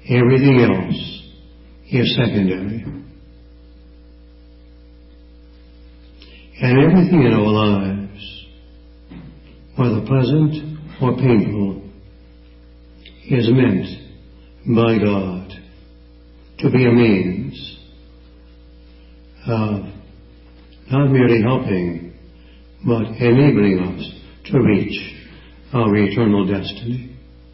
Everything else is secondary. And everything in our lives, whether pleasant or painful, is meant by God to be a means of not merely helping, but enabling us to reach our eternal destiny.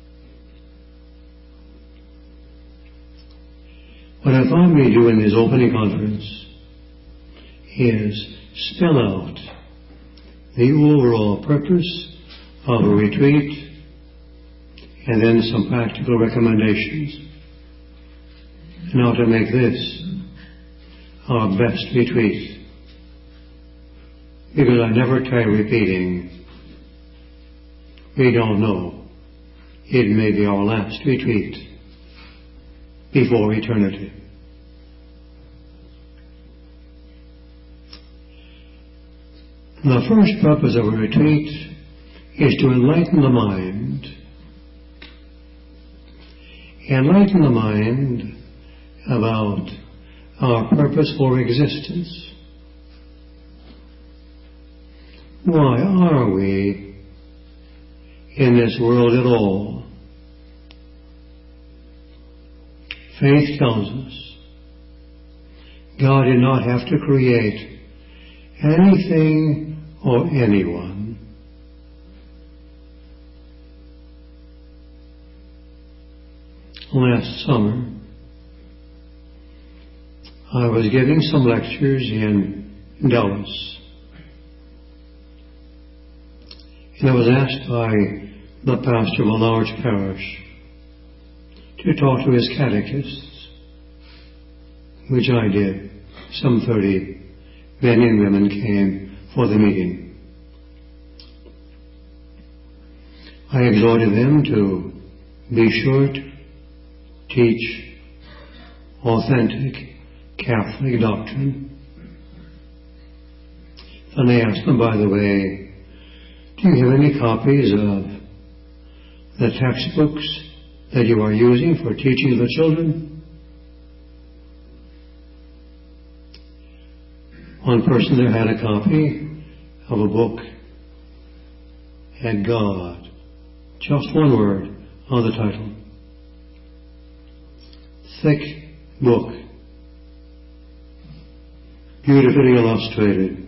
What I thought we'd do in this opening conference is spell out the overall purpose of a retreat and then some practical recommendations on how to make this our best retreat. Because I never tire repeating, we don't know. It may be our last retreat before eternity. The first purpose of a retreat is to enlighten the mind. Enlighten the mind about our purpose for existence. Why are we in this world at all? Faith tells us God did not have to create anything or anyone. Last summer, I was giving some lectures in Dallas, and I was asked by the pastor of a large parish to talk to his catechists, which I did. Some 30 men and women came for the meeting. I exhorted them to be sure to teach authentic Catholic doctrine. And I asked them, by the way, do you have any copies of the textbooks that you are using for teaching the children? One person there had a copy of a book, had God, just one word on the title. Thick book, beautifully illustrated.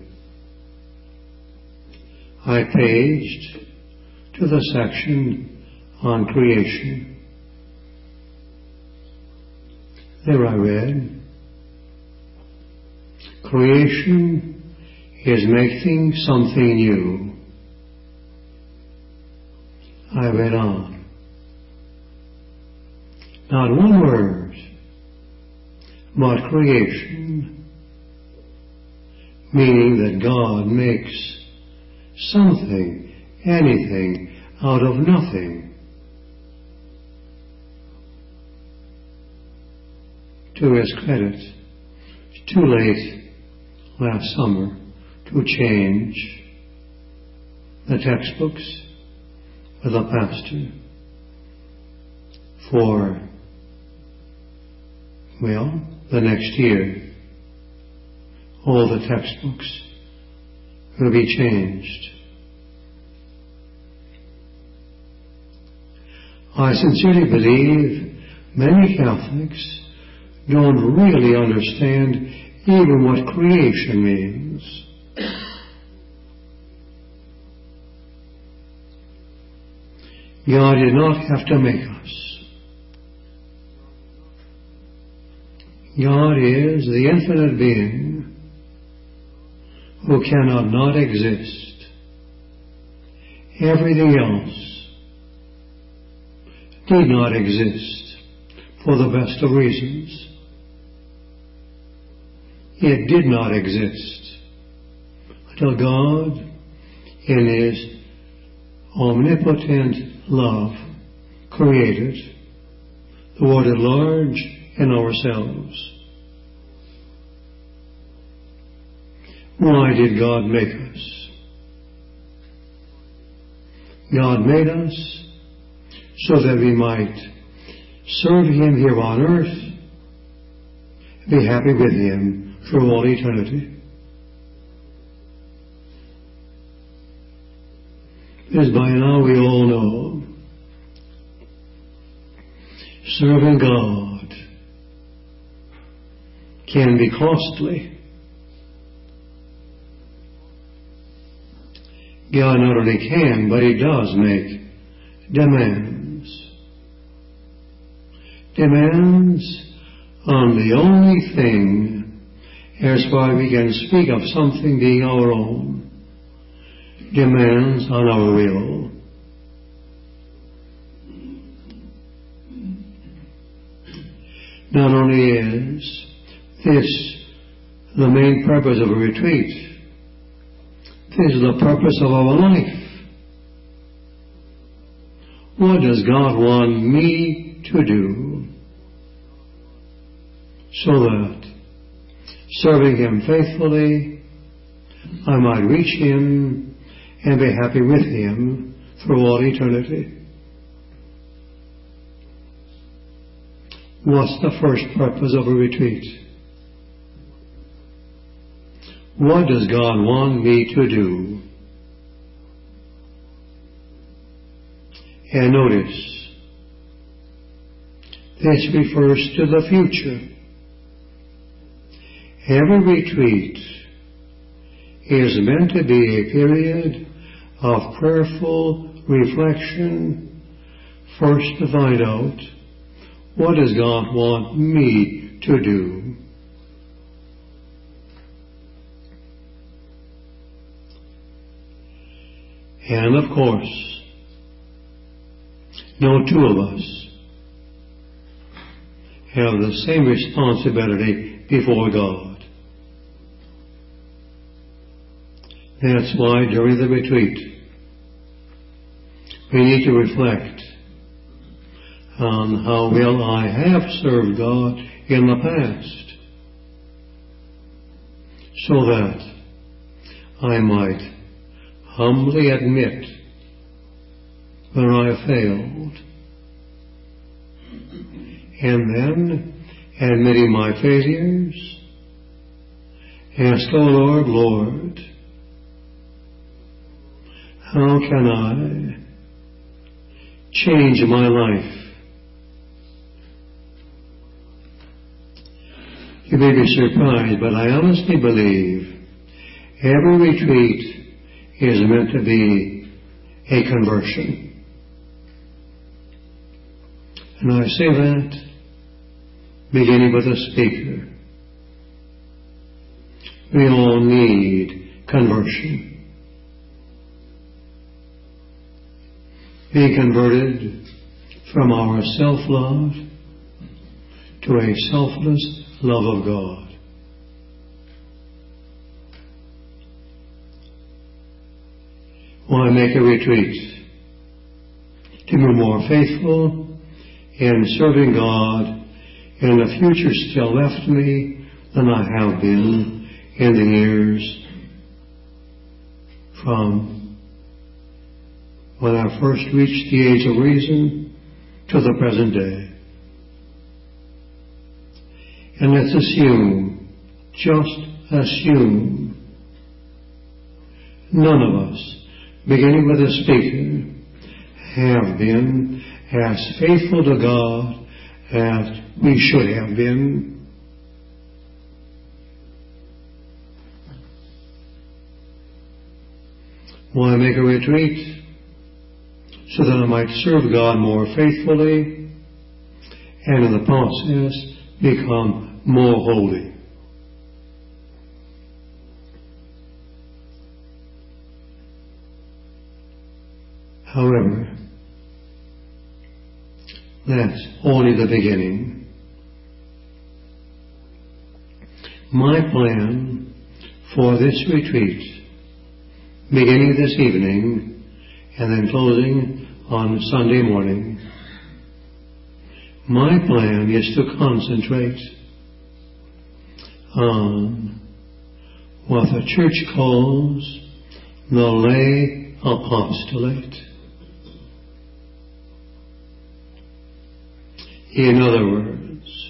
I paged to the section on creation. There I read, creation is making something new. I read on. Not one word, but creation, meaning that God makes something, anything, out of nothing. To his credit, it's too late last summer to change the textbooks with a pastor for, well, the next year. All the textbooks will be changed. I sincerely believe many Catholics don't really understand even what creation means. God did not have to make us. God is the infinite being who cannot not exist. Everything else did not exist for the best of reasons. It did not exist until God, in His omnipotent love, created the world at large and ourselves. Why did God make us? God made us so that we might serve Him here on earth, be happy with Him through all eternity. As by now we all know, serving God can be costly. God not only can, but He does make demands. Demands on the only thing, as far as we can speak of something being our own, demands on our will. Not only is this the main purpose of a retreat, this is the purpose of our life. What does God want me to do so that, serving Him faithfully, I might reach Him and be happy with Him through all eternity? What's the first purpose of a retreat? What does God want me to do? And notice, this refers to the future. Every retreat is meant to be a period of prayerful reflection, first to find out, what does God want me to do? And of course, no two of us have the same responsibility before God. That's why during the retreat, we need to reflect on how well I have served God in the past, so that I might humbly admit where I failed, and then, admitting my failures, ask, "O Lord, Lord, how can I change my life?" You may be surprised, but I honestly believe every retreat is meant to be a conversion. And I say that beginning with the speaker. We all need conversion. Being converted from our self-love to a selfless love of God. Why make a retreat? To be more faithful in serving God in the future still left me than I have been in the years from when I first reached the age of reason to the present day. And let's assume, just assume, none of us, beginning with the speaker, have been as faithful to God as we should have been. Why make a retreat? So that I might serve God more faithfully and in the process become more holy. However, that's only the beginning. My plan for this retreat, beginning this evening and then closing on Sunday morning, my plan is to concentrate on what the church calls the lay apostolate. In other words,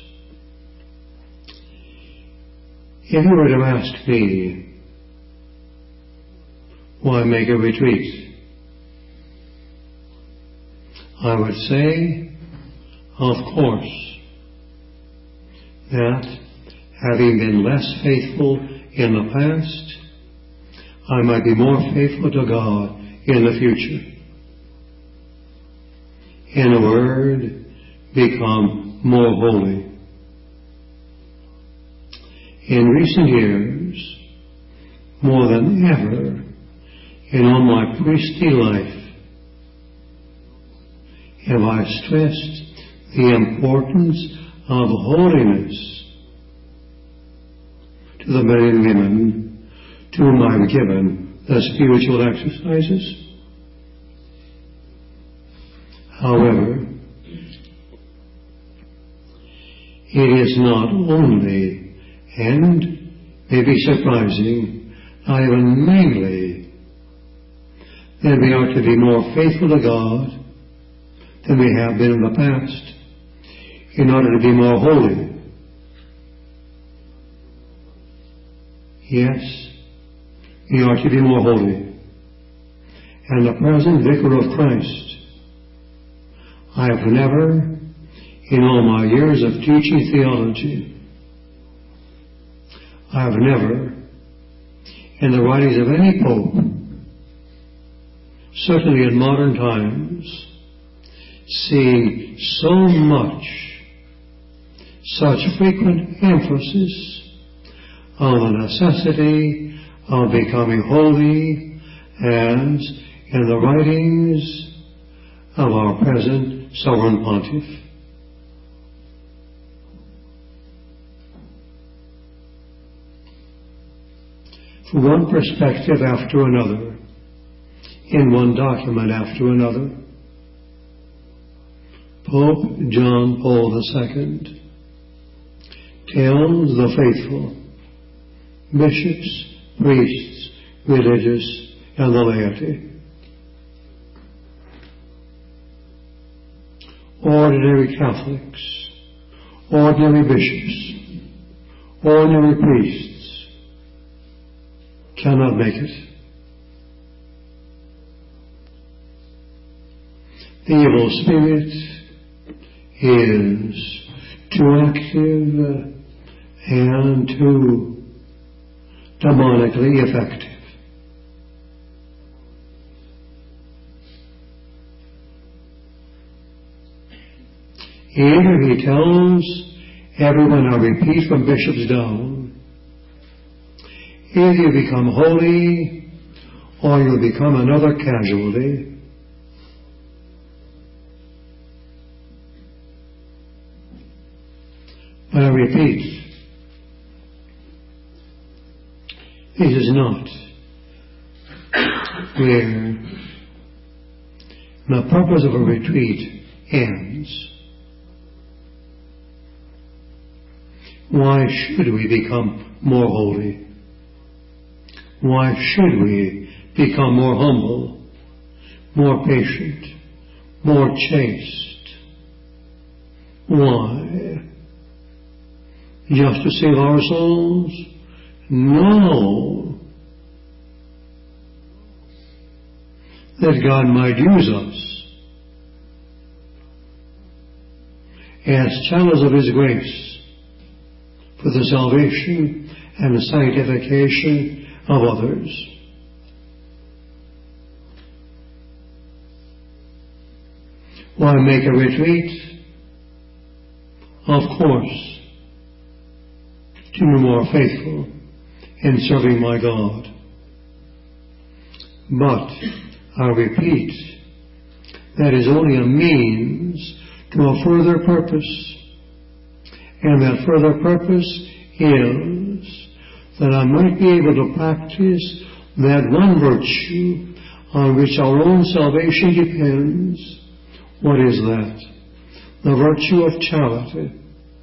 if you were to ask me, why make a retreat? I would say, of course, that having been less faithful in the past, I might be more faithful to God in the future. In a word, become more holy. In recent years, more than ever, in all my priestly life, have I stressed the importance of holiness to the men and women to whom I've given the spiritual exercises. However, it is not only, and may be surprising, not even mainly, that we are to be more faithful to God than we have been in the past in order to be more holy. Yes, we are to be more holy. And the present vicar of Christ, I have never, in all my years of teaching theology, I have never, in the writings of any pope, certainly in modern times, seen so much, such frequent emphasis on the necessity of becoming holy as in the writings of our present Sovereign Pontiff. From one perspective after another, in one document after another, Pope John Paul II tells the faithful, bishops, priests, religious, and the laity, ordinary Catholics, ordinary bishops, ordinary priests cannot make it. The evil spirit is too active and too demonically effective. Either he tells everyone, I repeat from bishops down, either you become holy or you'll become another casualty. But I repeat, this is not where the purpose of a retreat ends. Why should we become more holy? Why should we become more humble, more patient, more chaste? Why? Just to save our souls? No. That God might use us as channels of His grace for the salvation and the sanctification of others. Why make a retreat? Of course, to be more faithful in serving my God. But, I repeat, that is only a means to a further purpose. And that further purpose is that I might be able to practice that one virtue on which our own salvation depends. What is that? The virtue of charity.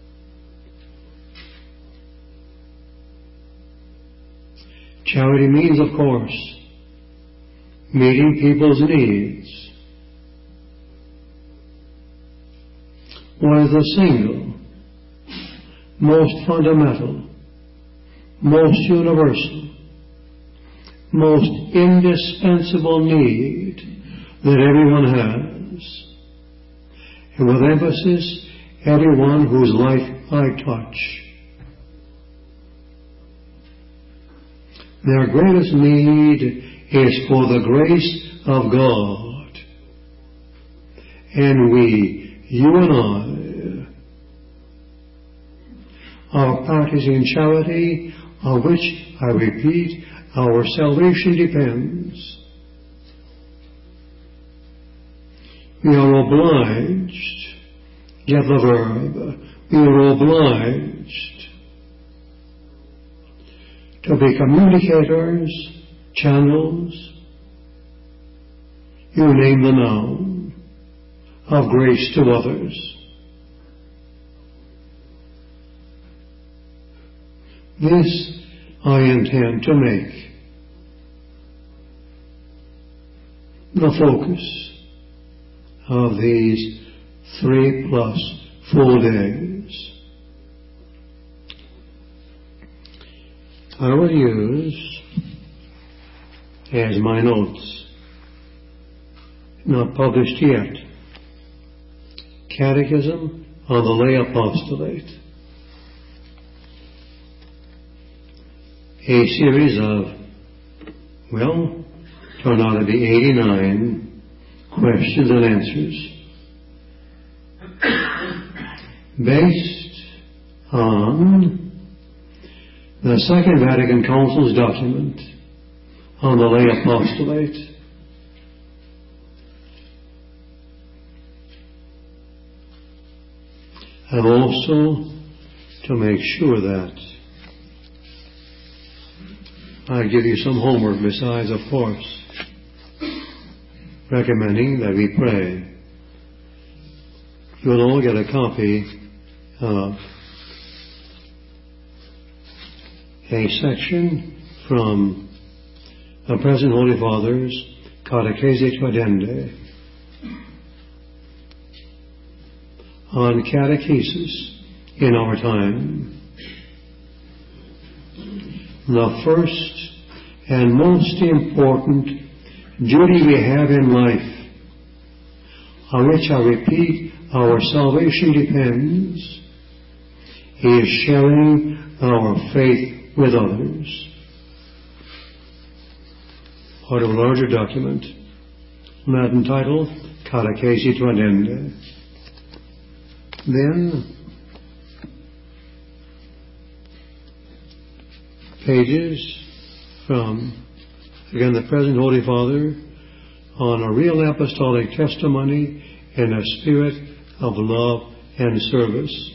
Charity means, of course, meeting people's needs. what is the single, most fundamental, most universal, most indispensable need that everyone has, and with emphasis, everyone whose life I touch. Their greatest need is for the grace of God. And we, you and I, are practicing charity on which, I repeat, our salvation depends. We are obliged, get the verb, we are obliged to be communicators, channels, you name the noun, of grace to others. This I intend to make the focus of these 3+ full days. I will use as my notes, not published yet, Catechism on the Lay Apostolate, a series of, well, turned out to be 89 questions and answers based on the Second Vatican Council's document on the Lay Apostolate, and also to make sure that I give you some homework besides, of course, recommending that we pray. You'll all get a copy of a section from the present Holy Father's Catechesi Tradendae on catechesis in our time. The first and most important duty we have in life, on which, I repeat, our salvation depends, is sharing our faith with others. Part of a larger document, Latin title, Catechesi Tradendae. Then, pages from, again, the present Holy Father on a real apostolic testimony in a spirit of love and service.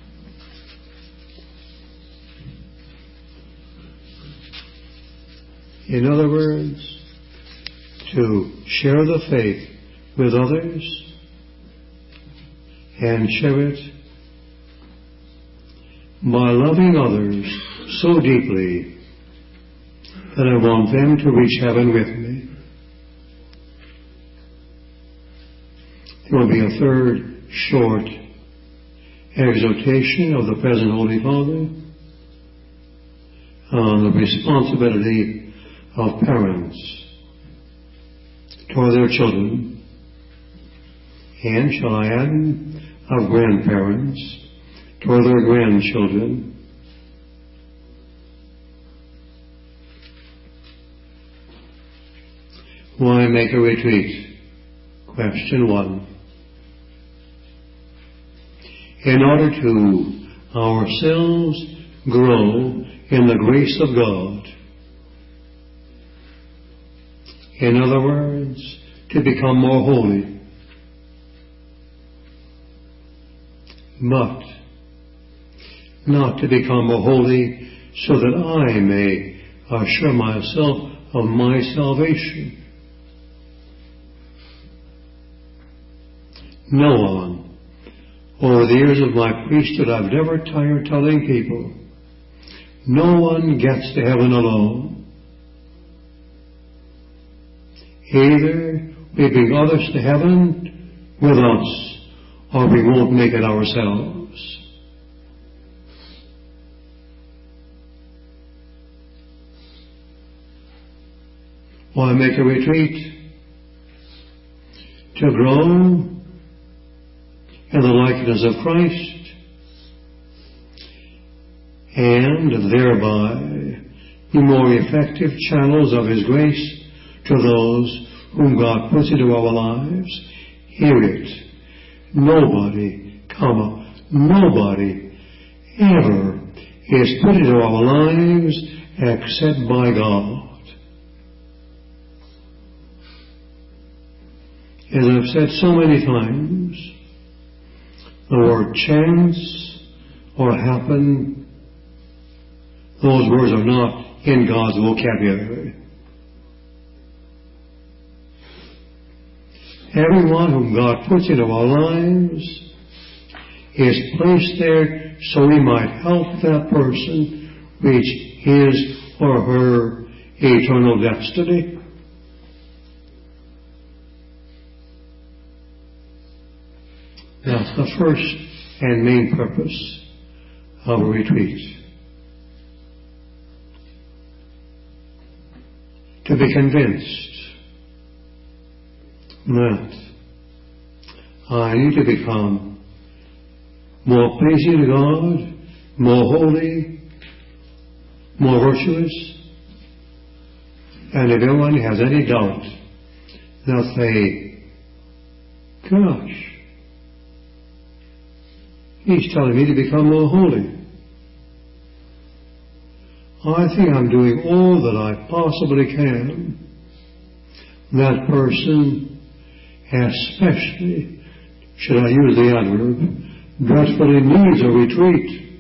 In other words, to share the faith with others and share it by loving others so deeply that I want them to reach heaven with me. There will be a third short exhortation of the present Holy Father on the responsibility of parents toward their children, and, shall I add, of grandparents toward their grandchildren. Why make a retreat? Question 1. In order to ourselves grow in the grace of God. In other words, to become more holy. But not to become more holy so that I may assure myself of my salvation. No one, over the years of my priesthood, I've never tired telling people, no one gets to heaven alone. Either we bring others to heaven with us, or we won't make it ourselves. Why make a retreat? To grow in the likeness of Christ, and thereby be more effective channels of His grace to those whom God puts into our lives. Hear it. Nobody ever is put into our lives except by God. As I've said so many times, the word chance or happen, those words are not in God's vocabulary. Everyone whom God puts into our lives is placed there so He might help that person reach his or her eternal destiny. That's the first and main purpose of a retreat. To be convinced that I need to become more pleasing to God, more holy, more virtuous, and if anyone has any doubt, they'll say, gosh, He's telling me to become more holy. I think I'm doing all that I possibly can. That person, especially, should I use the adverb, dreadfully needs a retreat.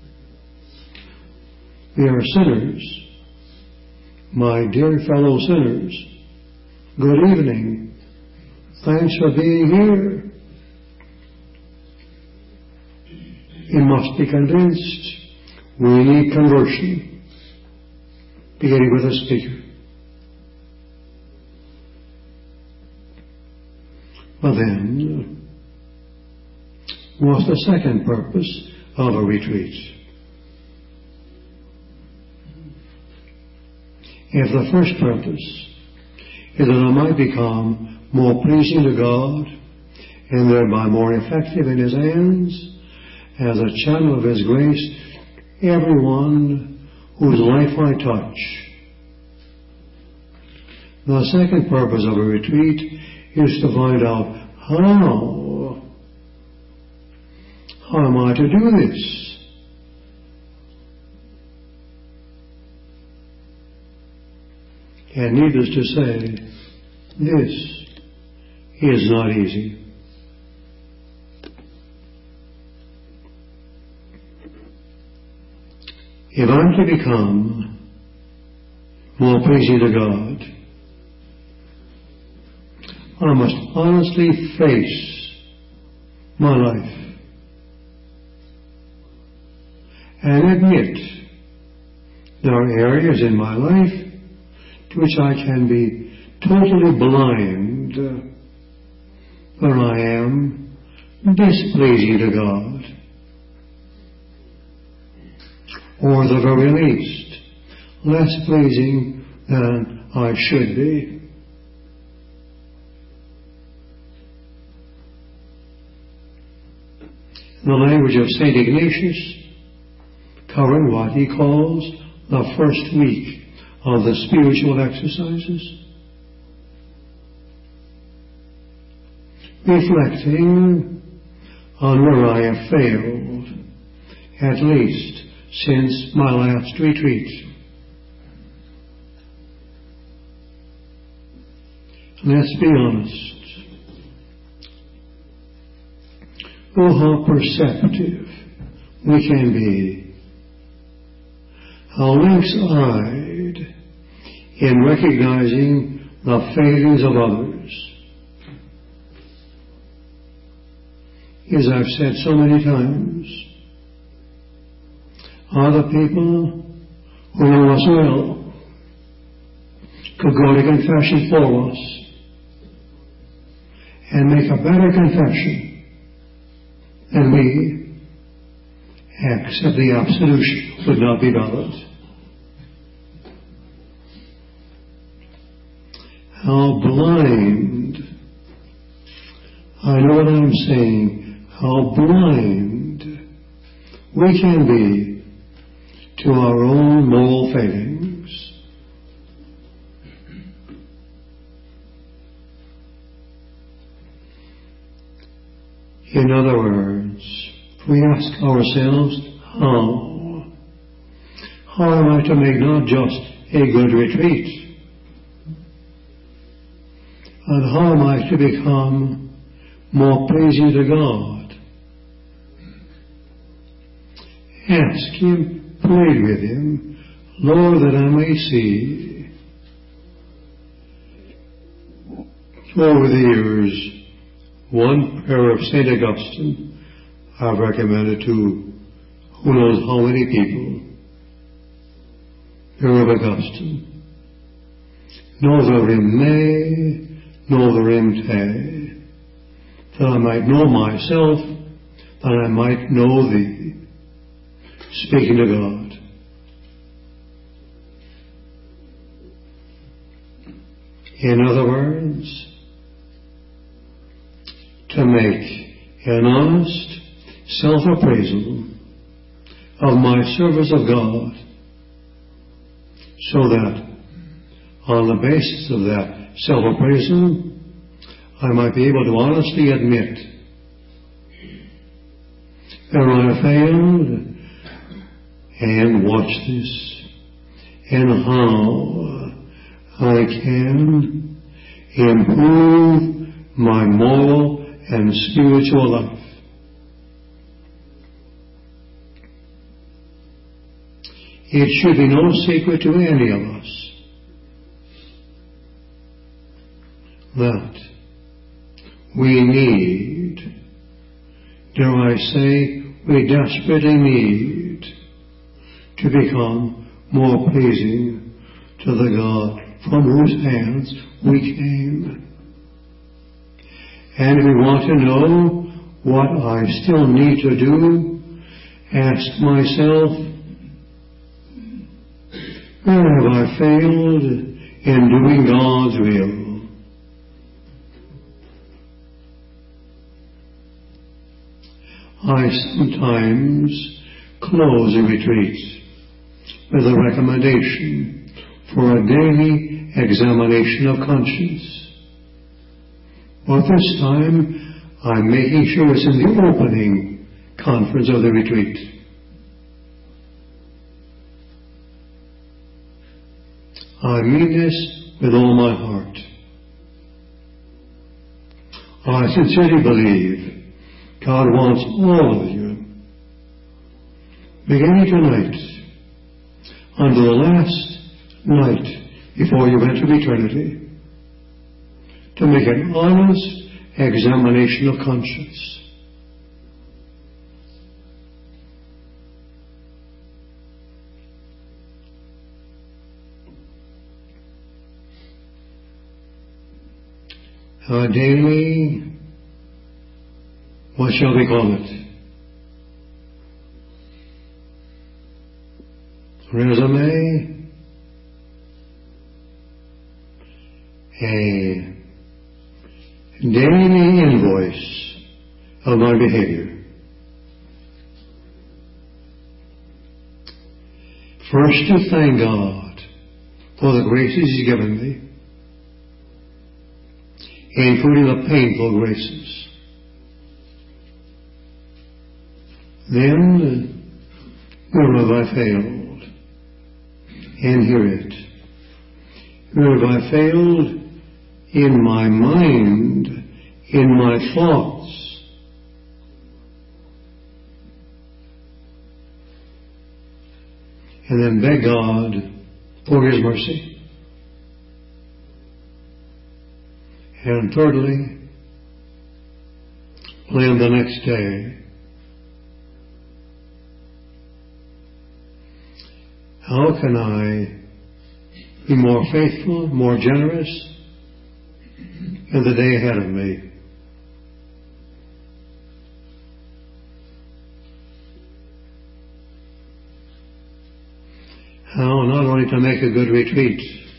We are sinners. My dear fellow sinners, good evening. Thanks for being here. You must be convinced we need conversion, beginning with the speaker. But then, what's the second purpose of a retreat? If the first purpose is that I might become more pleasing to God and thereby more effective in His hands as a channel of His grace, everyone whose life I touch. The second purpose of a retreat is to find out how am I to do this? And needless to say, this is not easy. If I'm to become more pleasing to God, I must honestly face my life and admit there are areas in my life to which I can be totally blind, where I am displeasing to God, or at the very least, less pleasing than I should be. In the language of St. Ignatius, covering what he calls the first week of the spiritual exercises, reflecting on where I have failed, at least since my last retreat. Let's be honest. Oh, how perceptive we can be, how lynx-eyed in recognizing the failings of others. As I've said so many times, other people who know us well could go to confession for us and make a better confession then we accept the absolution would not be valid. How blind, I know what I'm saying, how blind we can be to our own moral failings. In other words, we ask ourselves, how am I to make not just a good retreat, and how am I to become more pleasing to God? Ask Him, plead with Him, Lord, that I may see. Over the years, one prayer of St. Augustine I've recommended to who knows how many people. Prayer of Augustine. Noverim me, noverim te, that I might know myself, that I might know Thee. Speaking to God. In other words, to make an honest self-appraisal of my service of God, so that on the basis of that self-appraisal I might be able to honestly admit where I failed, and watch this, and how I can improve my moral and spiritual life. It should be no secret to any of us that we need, dare I say, we desperately need to become more pleasing to the God from whose hands we came. And if we want to know what I still need to do, ask myself, where have I failed in doing God's will? I sometimes close a retreat with a recommendation for a daily examination of conscience. But this time, I'm making sure it's in the opening conference of the retreat. I mean this with all my heart. I sincerely believe God wants all of you, beginning tonight, until the last night before you enter eternity, to make an honest examination of conscience. Daily, what shall we call it? Resume? A daily invoice of my behavior. First, to thank God for the graces He's given me, including the painful graces. Then, where have I failed? And hear it. Where have I failed? In my mind, in my thoughts. And then beg God for His mercy. And thirdly, plan the next day. How can I be more faithful, more generous in the day ahead of me? how not only to make a good retreat,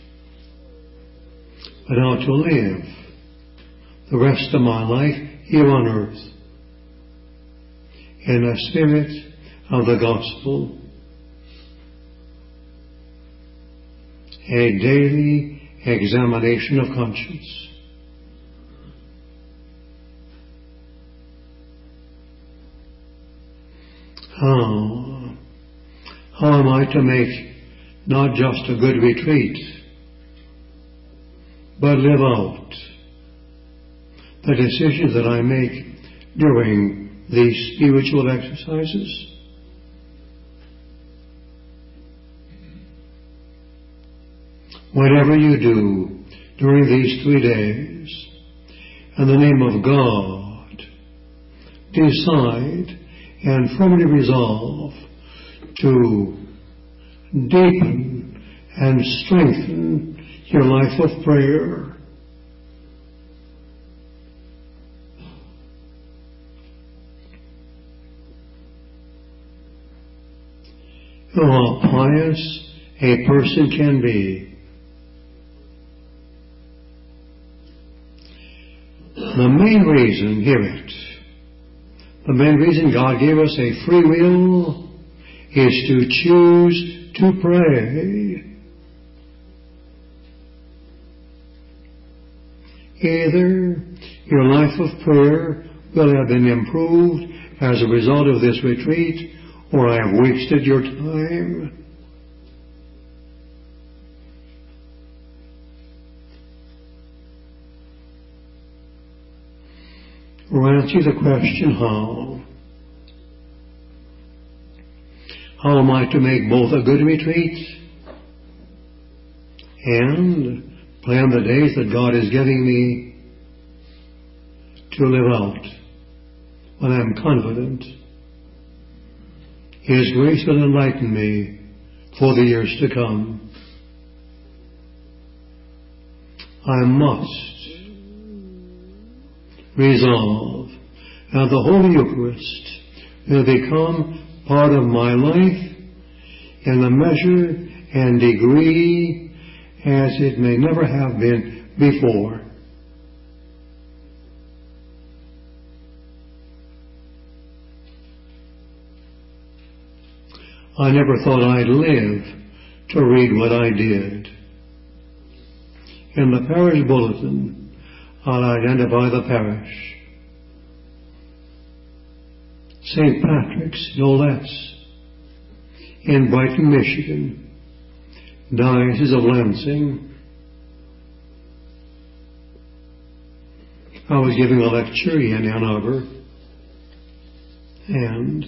but how to live the rest of my life here on earth in the spirit of the gospel. A daily examination of conscience. How am I to make not just a good retreat, but live out the decisions that I make during these spiritual exercises? Whatever you do during these 3 days, in the name of God, decide and firmly resolve to deepen and strengthen your life of prayer. How pious a person can be. The main reason, hear it, the main reason God gave us a free will is to choose to pray. Either your life of prayer will have been improved as a result of this retreat, or I have wasted your time. Or answer the question, how? How am I to make both a good retreat and plan the days that God is giving me to live out when I'm confident His grace will enlighten me for the years to come? I must resolve that the Holy Eucharist will become part of my life in a measure and degree as it may never have been before. I never thought I'd live to read what I did. In the parish bulletin, I'll identify the parish. St. Patrick's, no less, in Brighton, Michigan, Diocese of Lansing. I was giving a lecture in Ann Arbor, and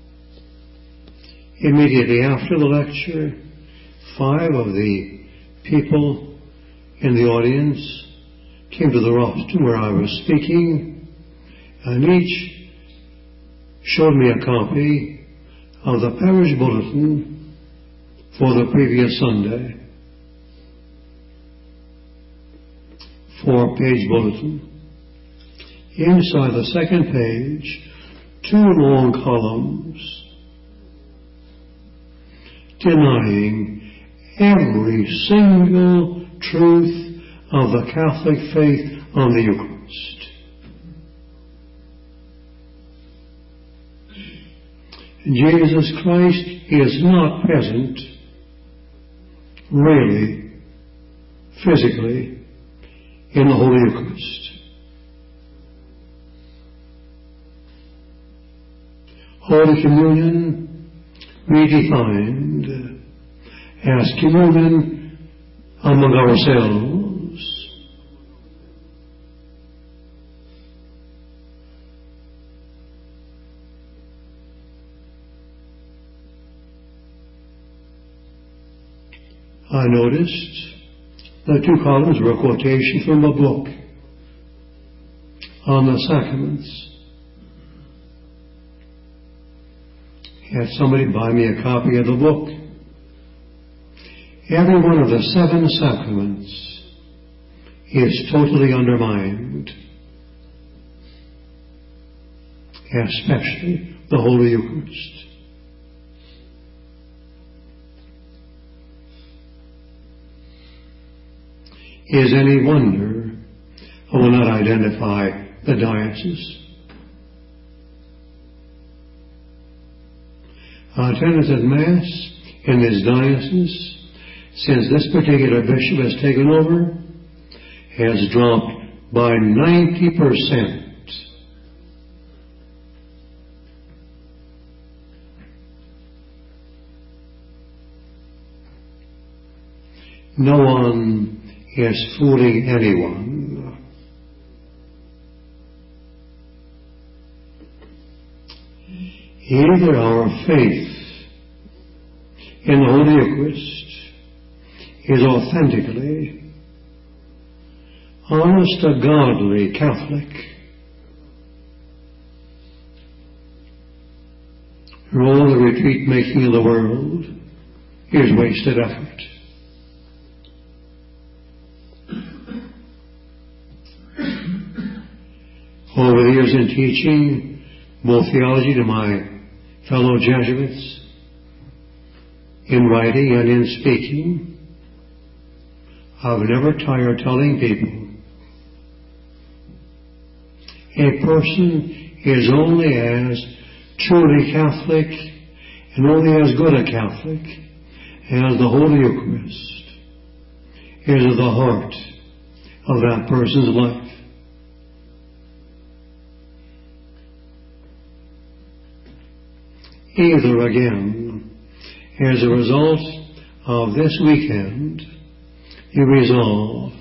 immediately after the lecture, 5 of the people in the audience came to the rostrum where I was speaking, and each showed me a copy of the parish bulletin for the previous Sunday. 4-page bulletin. Inside the second page, 2 long columns denying every single truth of the Catholic faith on the Eucharist. Jesus Christ is not present, really, physically, in the Holy Eucharist. Holy Communion redefined as communion among ourselves. I noticed the 2 columns were a quotation from a book on the sacraments. Had somebody buy me a copy of the book. Every one of the 7 sacraments is totally undermined, especially the Holy Eucharist. is any wonder I will not identify the diocese. Attendance at Mass in this diocese, since this particular bishop has taken over, has dropped by 90%. No one is fooling anyone. Either our faith in the Holy Eucharist is authentically, honest to godly Catholic, or all the retreat making in the world is wasted effort. Over the years in teaching both theology to my fellow Jesuits, in writing and in speaking, I've never tired telling people a person is only as truly Catholic and only as good a Catholic as the Holy Eucharist is at the heart of that person's life. Either, again, as a result of this weekend, you resolve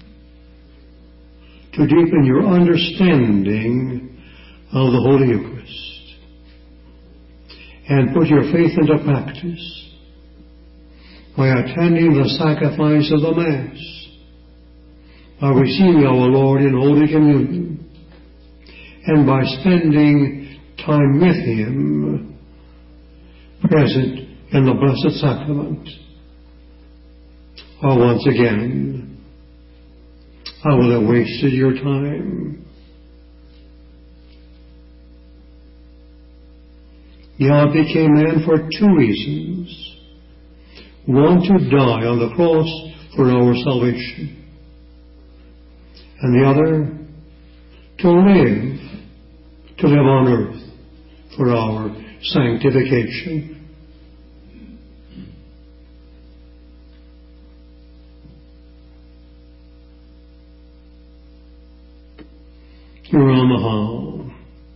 to deepen your understanding of the Holy Eucharist and put your faith into practice by attending the sacrifice of the Mass, by receiving our Lord in Holy Communion, and by spending time with Him present in the Blessed Sacrament. Or once again, I will have wasted your time. God became man for two reasons. One, to die on the cross for our salvation. And the other, to live on earth for our sanctification. You're on the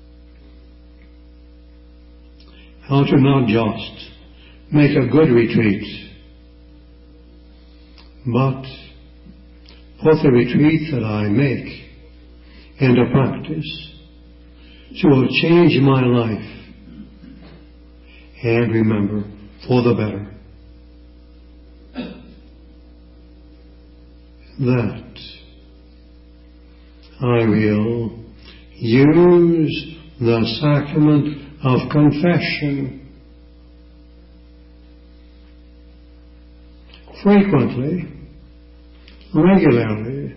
how to not just make a good retreat, but put the retreat that I make into practice, so it will change my life, and remember, for the better. That I will use the sacrament of confession frequently, regularly,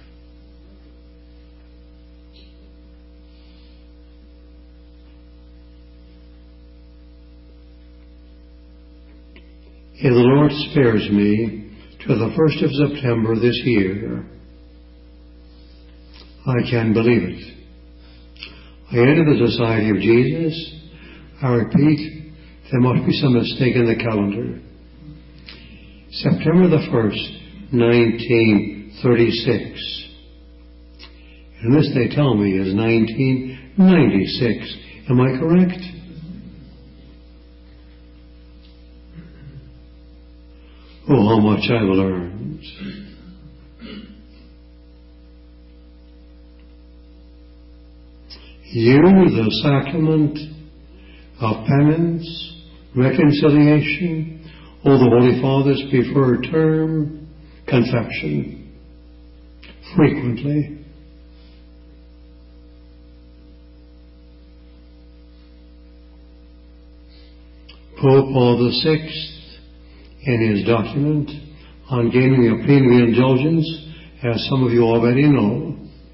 if the Lord spares me to the 1st of September this year, I can believe it. I enter the Society of Jesus. I repeat, there must be some mistake in the calendar. September the 1st, 1936. And this, they tell me, is 1996. Am I correct? Oh, how much I've learned. Use the sacrament of penance, reconciliation, or the Holy Father's preferred term, confession, frequently. Pope Paul VI, in his document on gaining a plenary indulgence, as some of you already know,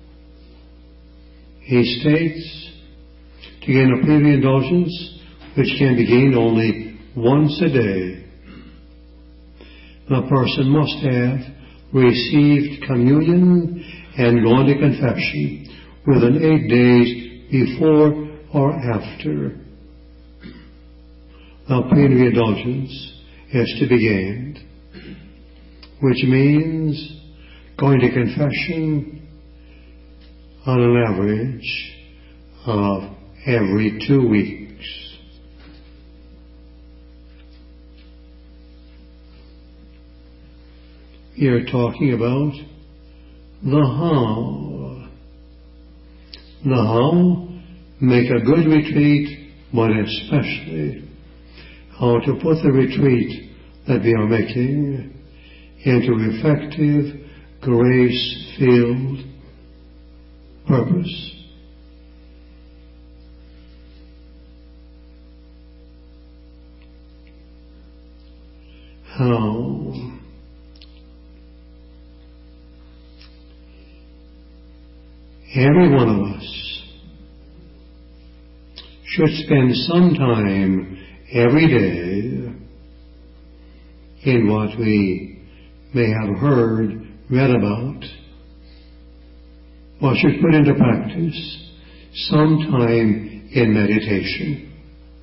he states, to gain a plenary indulgence, which can be gained only once a day, the person must have received communion and gone to confession within 8 days before or after. The pain of indulgence is to be gained, which means going to confession on an average of every 2 weeks. We are talking about the how. The how, make a good retreat, but especially how to put the retreat that we are making into effective, grace-filled purpose. How? Every one of us should spend some time every day in what we may have heard, read about, or should put into practice some time in meditation.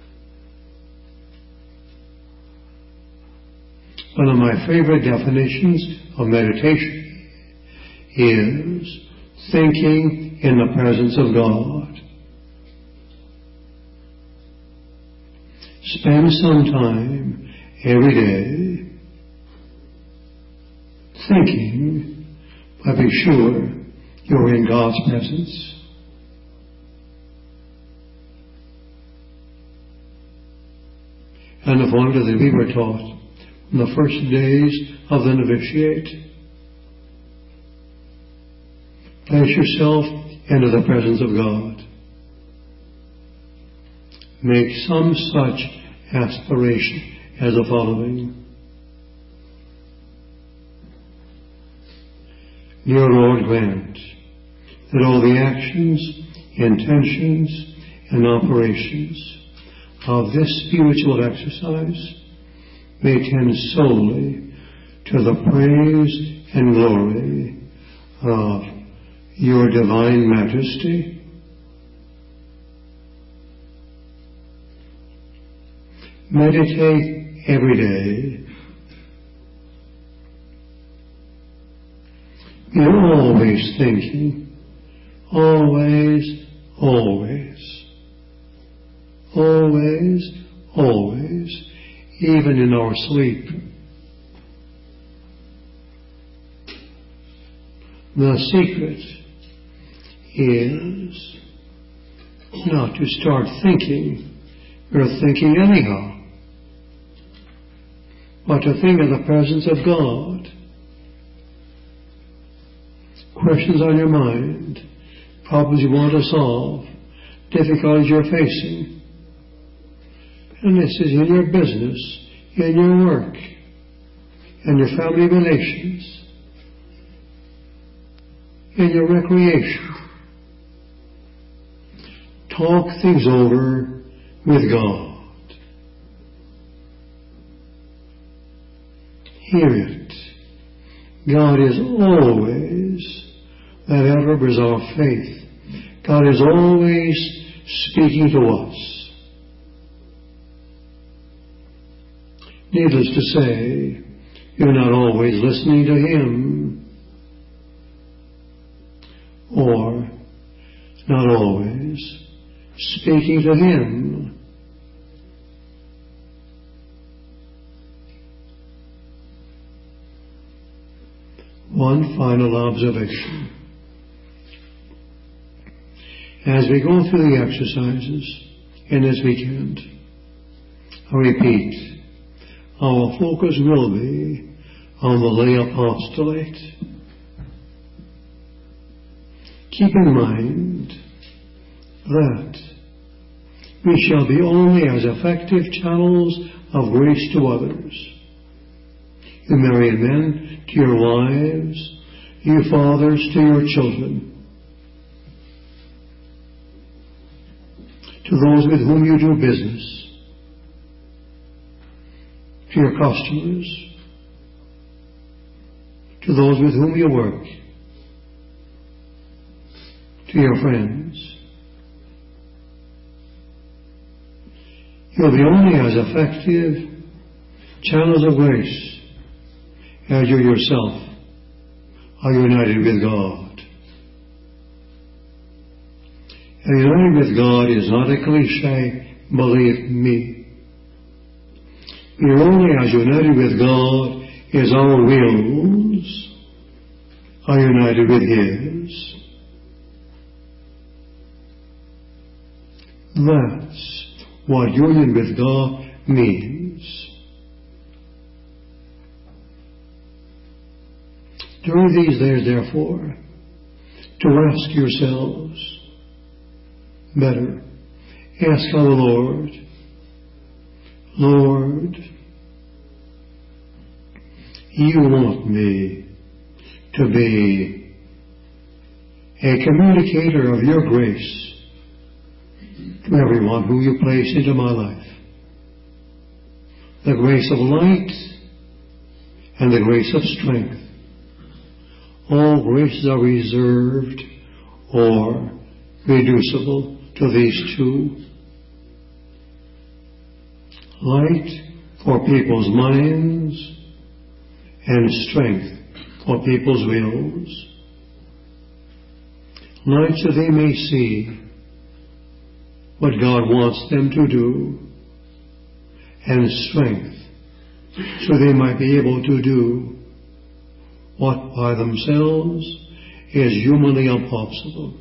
One of my favorite definitions of meditation is thinking in the presence of God. Spend some time every day thinking, but be sure you're in God's presence. And the formula that we were taught in the first days of the novitiate, place yourself into the presence of God. Make some such aspiration as the following. Dear Lord, grant that all the actions, intentions, and operations of this spiritual exercise may tend solely to the praise and glory of Your Divine Majesty. Meditate every day. Be always thinking, always, even in our sleep. The secret is not to start thinking. You're thinking anyhow, but to think in the presence of God. Questions on your mind, problems you want to solve, difficulties you're facing. And this is in your business, in your work, in your family relations, in your recreation. Talk things over with God. Hear it. God is always, that ever is our faith. God is always speaking to us. Needless to say, you're not always listening to Him, or not always speaking to Him. One final observation. As we go through the exercises in this weekend, I repeat, our focus will be on the lay apostolate. Keep in mind that we shall be only as effective channels of grace to others. You married men to your wives, you fathers to your children, to those with whom you do business, to your customers, to those with whom you work, to your friends. You'll be only as effective channels of grace as you yourself are united with God. And united with God is not a cliche, believe me. We are only as united with God as our wills are united with His. That's what union with God means. During these days, therefore, to ask yourselves better, ask our Lord, Lord, you want me to be a communicator of your grace to everyone who you place into my life. The grace of light and the grace of strength. All graces are reserved or reducible to these two. Light for people's minds and strength for people's wills. Light so they may see what God wants them to do, and strength so they might be able to do what by themselves is humanly impossible.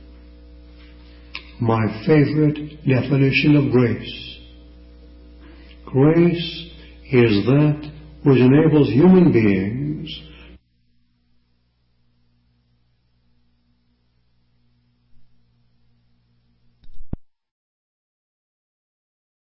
My favorite definition of grace. Grace is that which enables human beings